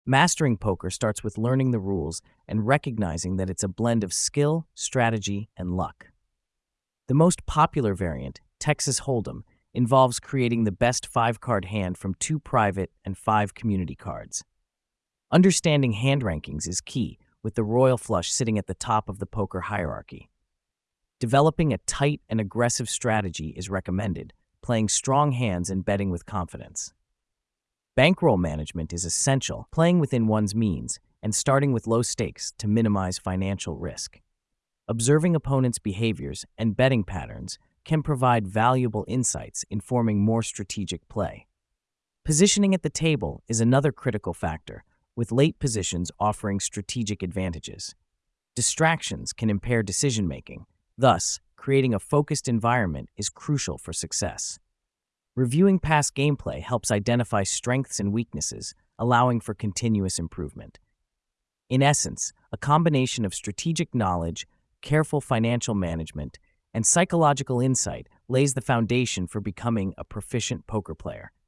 Mastering poker starts with learning the rules and recognizing that it's a blend of skill, strategy, and luck. The most popular variant, Texas Hold'em, involves creating the best five-card hand from two private and five community cards. Understanding hand rankings is key, with the royal flush sitting at the top of the poker hierarchy. Developing a tight and aggressive strategy is recommended, playing strong hands and betting with confidence. Bankroll management is essential, playing within one's means and starting with low stakes to minimize financial risk. Observing opponents' behaviors and betting patterns can provide valuable insights informing more strategic play. Positioning at the table is another critical factor, with late positions offering strategic advantages. Distractions can impair decision-making, thus, creating a focused environment is crucial for success. Reviewing past gameplay helps identify strengths and weaknesses, allowing for continuous improvement. In essence, a combination of strategic knowledge, careful financial management, and psychological insight lays the foundation for becoming a proficient poker player.